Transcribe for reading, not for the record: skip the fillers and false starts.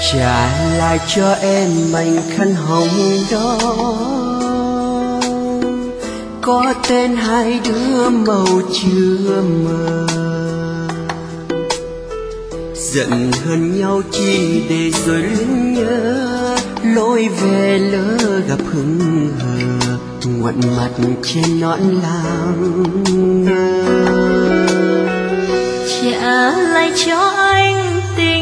trả lại cho em mảnh khăn hồng đó, có tên hai đứa màu chưa mờ. Giận hơn nhau chi để rồi lưng nhớ, lối về lỡ gặp hững hờ, ngoặn mặt trên nõn làng ngơ. Trả lại cho anh tình